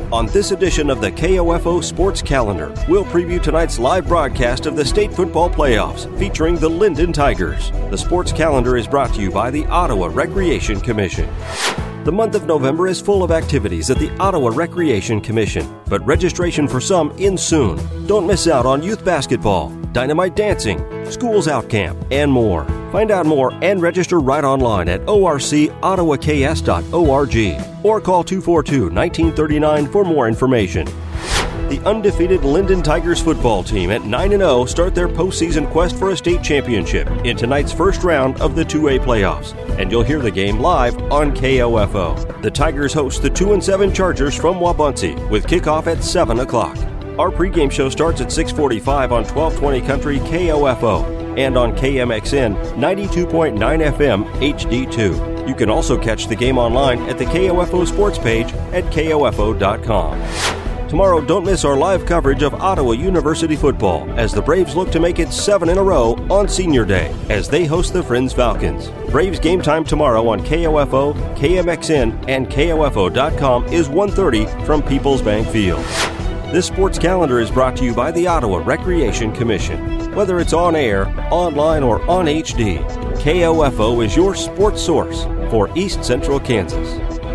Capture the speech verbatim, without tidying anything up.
On this edition of the K O F O Sports Calendar, we'll preview tonight's live broadcast of the state football playoffs featuring the Linden Tigers. The Sports Calendar is brought to you by the Ottawa Recreation Commission. The month of November is full of activities at the Ottawa Recreation Commission, but registration for some ends soon. Don't miss out on youth basketball, dynamite dancing, schools out camp, and more. Find out more and register right online at o r c ottawa k s dot org or call two four two, one nine three nine for more information. The undefeated Linden Tigers football team at nine and oh start their postseason quest for a state championship in tonight's first round of the two A playoffs, and you'll hear the game live on K O F O. The Tigers host the two and seven Chargers from Wabaunsee with kickoff at seven o'clock. Our pregame show starts at six forty-five on twelve twenty Country K O F O and on K M X N ninety-two point nine F M H D two. You can also catch the game online at the K O F O sports page at K O F O dot com. Tomorrow, don't miss our live coverage of Ottawa University football as the Braves look to make it seven in a row on Senior Day as they host the Friends Falcons. Braves game time tomorrow on K O F O, K M X N, and K O F O dot com is one thirty from Peoples Bank Field. This sports calendar is brought to you by the Ottawa Recreation Commission. Whether it's on air, online, or on H D, K O F O is your sports source for East Central Kansas.